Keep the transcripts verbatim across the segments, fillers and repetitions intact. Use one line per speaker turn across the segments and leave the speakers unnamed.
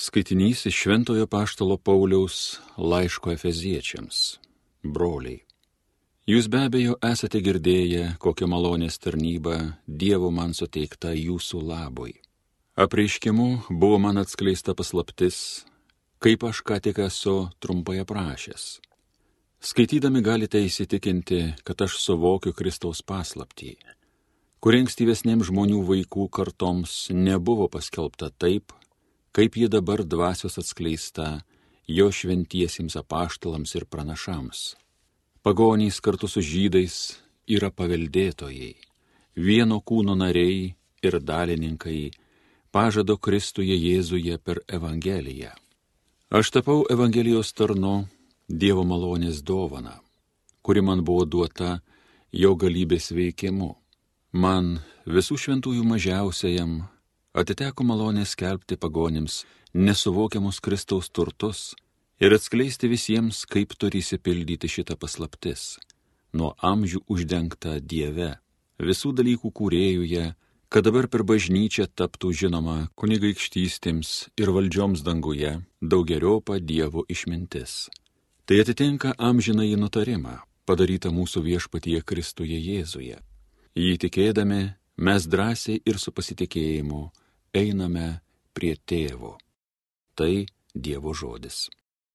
Skaitinys iš Šventojo apaštalo Pauliaus laiško Efeziečiams. Broliai, jūs be abejo esate girdėję, kokią malonės tarnybą Dievo man suteikta jūsų labui. Apreiškimu buvo man atskleista paslaptis, kaip aš ką tik esu trumpai aprašęs. Skaitydami galite įsitikinti, kad aš suvokiu Kristaus paslaptį, kuri ankstyvesnėms žmonių vaikų kartoms nebuvo paskelbta taip, kaip ji dabar dvasios atskleista jo šventiesiems apaštalams ir pranašams. Pagonys kartu su žydais yra paveldėtojai, vieno kūno nariai ir dalininkai pažado Kristuje Jėzuje per Evangeliją. Aš tapau Evangelijos tarnu Dievo malonės dovana, kuri man buvo duota jo galybės veikimu. Man, visų šventųjų mažiausiajam, atiteko malonė skelbti pagonims nesuvokiamus Kristaus turtus ir atskleisti visiems, kaip turi įsipildyti šitą paslaptis, nuo amžių uždengta Dieve, visų dalykų kūrėjuje, kad dabar per bažnyčią taptų žinoma kunigaikštystėms ir valdžioms danguje daugeriopą Dievo išmintis. Tai atitinka amžinąjį nutarimą, padarytą mūsų viešpatyje Kristuje Jėzuje. Jį tikėdami, mes drąsiai ir su pasitikėjimu einame prie Tėvo. Tai Dievo žodis.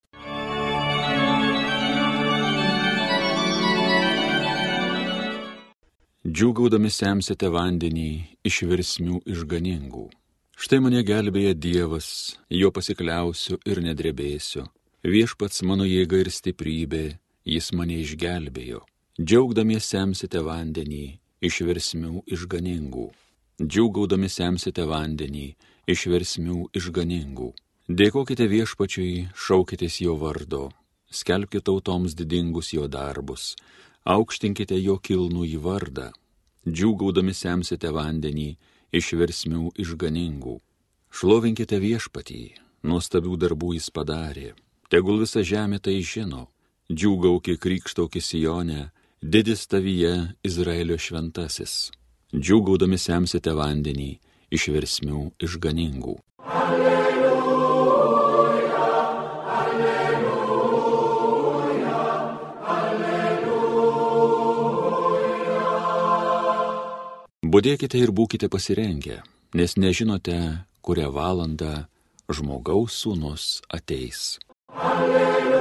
Džiūgaudami semsite vandenį iš virsmių išganingų. Štai mane gelbėja Dievas, jo pasikliausiu ir nedrebėsiu. Viešpats mano jėga ir stiprybė, jis mane išgelbėjo. Džiaugdami semsite vandenį iš virsmių išganingų. Džiūgaudami semsite vandenį iš versmių išganingų. Dėkokite viešpačiui, šaukitės jo vardo, skelbkite tautoms didingus jo darbus, aukštinkite jo kilnų į vardą. Džiūgaudami semsite vandenį iš versmių išganingų. Šlovinkite viešpatį, nuostabių darbų jis padarė, tegul visa žemė tai žino. Džiūgauki, krykštauki Sione, didis tavyje Izraelio šventasis. Džiūgaudami semsite vandenį iš versmių išganingų. Alleluja, alleluja, alleluja. Budėkite ir būkite pasirengę, nes nežinote, kurią valandą žmogaus sūnus ateis. Alleluja.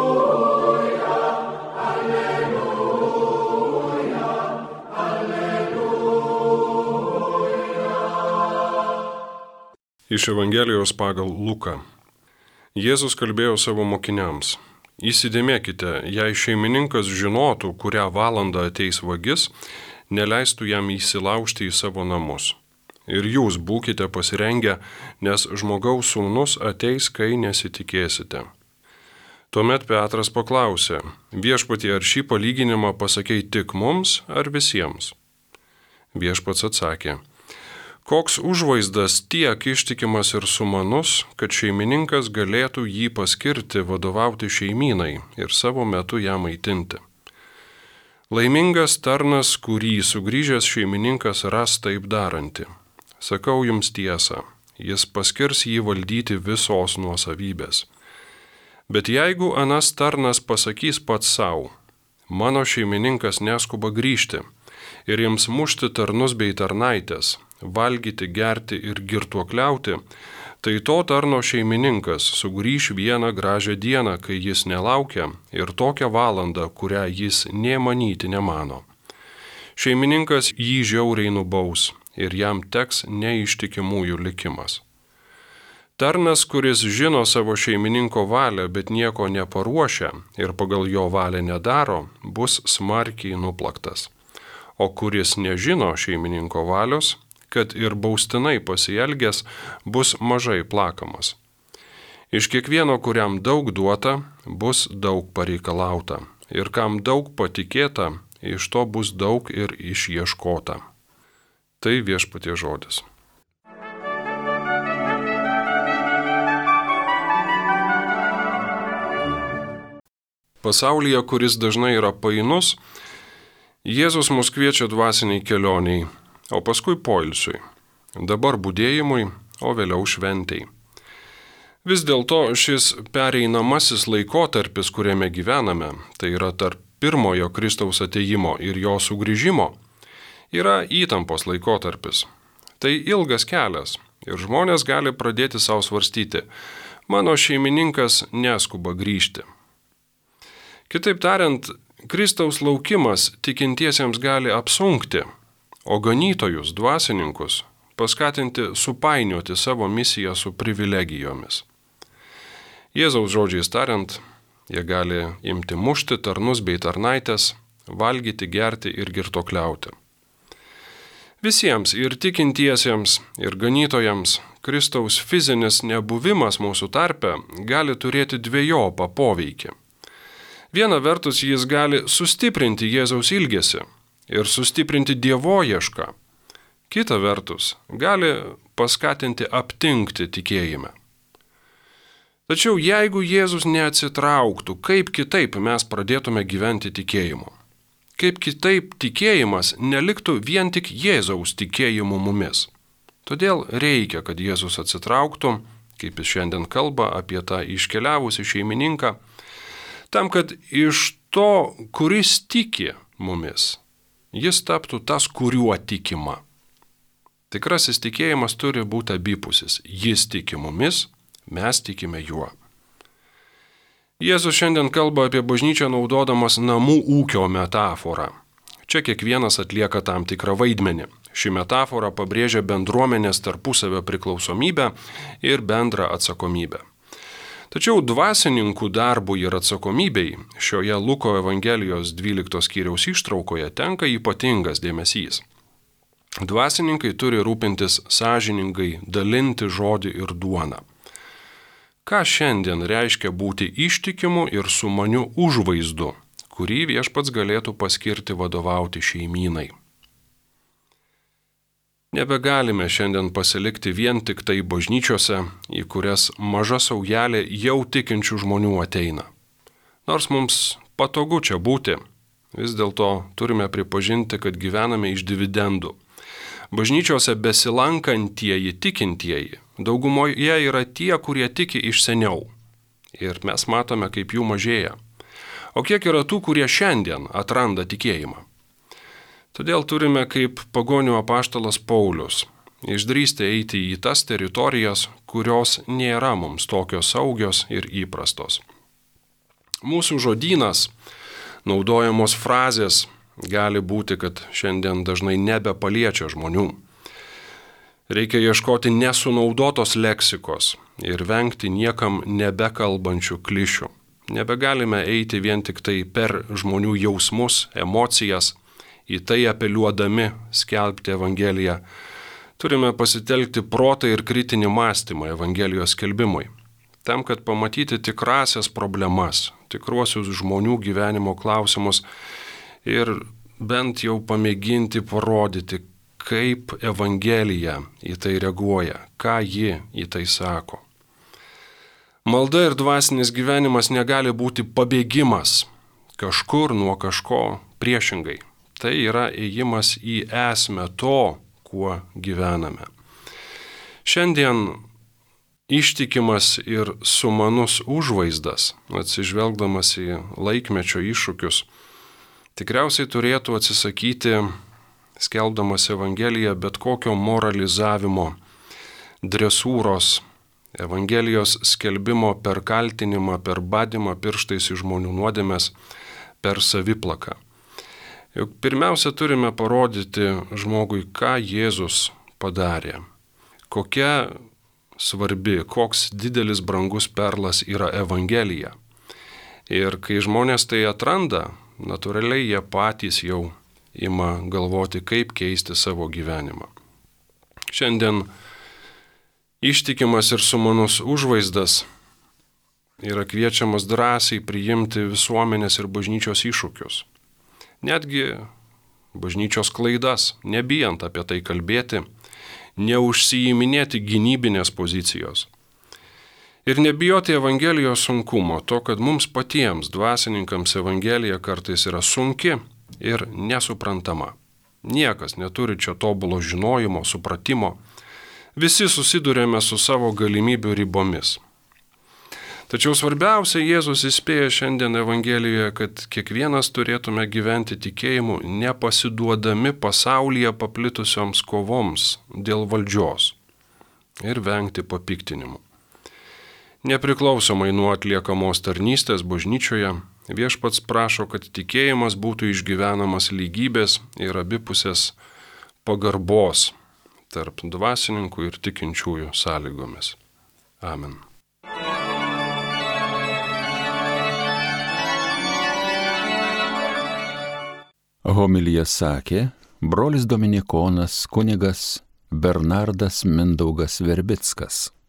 Iš Evangelijos pagal Luką. Jėzus kalbėjo savo mokiniams: įsidėmėkite, jei šeimininkas žinotų, kurią valandą ateis vagis, neleistų jam įsilaužti į savo namus. Ir jūs būkite pasirengę, nes žmogaus sūnus ateis, kai nesitikėsite. Tuomet Petras paklausė: viešpatie, ar šį palyginimą pasakei tik mums ar visiems? Viešpats atsakė: koks užvaizdas tiek ištikimas ir sumanus, kad šeimininkas galėtų jį paskirti vadovauti šeimynai ir savo metu ją maitinti. Laimingas tarnas, kurį sugrįžęs šeimininkas ras taip darantį. Sakau jums tiesą, jis paskirs jį valdyti visos nuosavybės. Bet jeigu anas tarnas pasakys pats savo: mano šeimininkas neskuba grįžti, ir jiems mušti tarnus bei tarnaitės, valgyti, gerti ir girtuokliauti, tai to tarno šeimininkas sugrįš vieną gražią dieną, kai jis nelaukia, ir tokią valandą, kurią jis nė manyti nemano. Šeimininkas jį žiauriai nubaus ir jam teks neištikimųjų likimas. Tarnas, kuris žino savo šeimininko valią, bet nieko neparuošia ir pagal jo valią nedaro, bus smarkiai nuplaktas. O kuris nežino šeimininko valios, kad ir baustinai pasielgęs, bus mažai plakamas. Iš kiekvieno, kuriam daug duota, bus daug pareikalauta, ir kam daug patikėta, iš to bus daug ir išieškota. Tai viešpaties žodis. Pasaulyje, kuris dažnai yra painus, Jėzus mus kviečia dvasiniai kelioniai, o paskui poilsiui, dabar budėjimui, o vėliau šventei. Vis dėlto šis pereinamasis laikotarpis, kuriame gyvename, tai yra tarp pirmojo Kristaus atėjimo ir jo sugrįžimo, yra įtampos laikotarpis. Tai ilgas kelias ir žmonės gali pradėti savo svarstyti, mano šeimininkas neskuba grįžti. Kitaip tariant, Kristaus laukimas tikintiesiems gali apsunkti, o ganytojus, dvasininkus paskatinti supainioti savo misiją su privilegijomis. Jėzaus žodžiais tariant, jie gali imti mušti tarnus bei tarnaitės, valgyti, gerti ir girtokliauti. Visiems ir tikintiesiems, ir ganytojams Kristaus fizinis nebuvimas mūsų tarpe gali turėti dvejopą poveikį. Viena vertus jis gali sustiprinti Jėzaus ilgesį ir sustiprinti dievoiešką. Kita vertus gali paskatinti aptingti tikėjime. Tačiau jeigu Jėzus neatsitrauktų, kaip kitaip mes pradėtume gyventi tikėjimu? Kaip kitaip tikėjimas neliktų vien tik Jėzaus tikėjimu mumis? Todėl reikia, kad Jėzus atsitrauktų, kaip jis šiandien kalba apie tą iškeliavusį šeimininką, tam, kad iš to, kuris tiki mumis, jis taptų tas, kuriuo tikima. Tikrasis tikėjimas turi būti abipusis. Jis tiki mumis, mes tikime juo. Jėzus šiandien kalba apie bažnyčią naudodamas namų ūkio metaforą. Čia kiekvienas atlieka tam tikrą vaidmenį. Ši metafora pabrėžia bendruomenės tarpusavio priklausomybę ir bendrą atsakomybę. Tačiau dvasininkų darbui ir atsakomybei šioje Luko Evangelijos dvyliktos skyriaus ištraukoje tenka ypatingas dėmesys. Dvasininkai turi rūpintis sąžiningai, dalinti žodį ir duoną. Ką šiandien reiškia būti ištikimu ir sumaniu užvaizdu, kurį viešpats galėtų paskirti vadovauti šeimynai? Nebegalime šiandien pasilikti vien tik tai bažnyčiose, į kurias maža saujelė jau tikinčių žmonių ateina. Nors mums patogu čia būti, vis dėlto turime pripažinti, kad gyvename iš dividendų. Bažnyčiose besilankantieji tikintieji daugumoje yra tie, kurie tiki iš seniau. Ir mes matome, kaip jų mažėja. O kiek yra tų, kurie šiandien atranda tikėjimą? Todėl turime, kaip pagonių apaštalas Paulius, išdrįsti eiti į tas teritorijas, kurios nėra mums tokios saugios ir įprastos. Mūsų žodynas, naudojamos frazės, gali būti, kad šiandien dažnai nebepaliečia žmonių. Reikia ieškoti nesunaudotos leksikos ir vengti niekam nebekalbančių klišių. Nebegalime eiti vien tik tai per žmonių jausmus, emocijas, į tai apeliuodami skelbti Evangeliją. Turime pasitelkti protą ir kritinį mąstymą Evangelijos skelbimui, tam, kad pamatyti tikrasias problemas, tikruosius žmonių gyvenimo klausimus ir bent jau pamėginti parodyti, kaip Evangelija į tai reaguoja, ką ji į tai sako. Malda ir dvasinis gyvenimas negali būti pabėgimas kažkur nuo kažko, priešingai. Tai yra ėjimas į esmę to, kuo gyvename. Šiandien ištikimas ir sumanus užvaizdas, atsižvelgdamas į laikmečio iššūkius, tikriausiai turėtų atsisakyti, skelbdamas Evangeliją, bet kokio moralizavimo, dresūros, Evangelijos skelbimo per kaltinimą, per badimą pirštais į žmonių nuodėmes, per saviplaką. Juk pirmiausia turime parodyti žmogui, ką Jėzus padarė, kokia svarbi, koks didelis brangus perlas yra Evangelija. Ir kai žmonės tai atranda, natūraliai jie patys jau ima galvoti, kaip keisti savo gyvenimą. Šiandien ištikimas ir sumanus užvaizdas yra kviečiamas drąsiai priimti visuomenės ir bažnyčios iššūkius. Netgi bažnyčios klaidas, nebijant apie tai kalbėti, neužsiiminėti gynybinės pozicijos. Ir nebijoti Evangelijos sunkumo, to, kad mums patiems dvasininkams Evangelija kartais yra sunki ir nesuprantama. Niekas neturi čia tobulo žinojimo, supratimo. Visi susidurėme su savo galimybių ribomis. Tačiau svarbiausia, Jėzus įspėja šiandien Evangelijoje, kad kiekvienas turėtume gyventi tikėjimu, nepasiduodami pasaulyje paplitusioms kovoms dėl valdžios ir vengti papiktinimų. Nepriklausomai nuo atliekamos tarnystės bažnyčioje, Viešpats prašo, kad tikėjimas būtų išgyvenamas lygybės ir abipusės pagarbos tarp dvasininkų ir tikinčiųjų sąlygomis. Amen.
Homiliją sakė brolis dominikonas kunigas Bernardas Mindaugas Verbickas.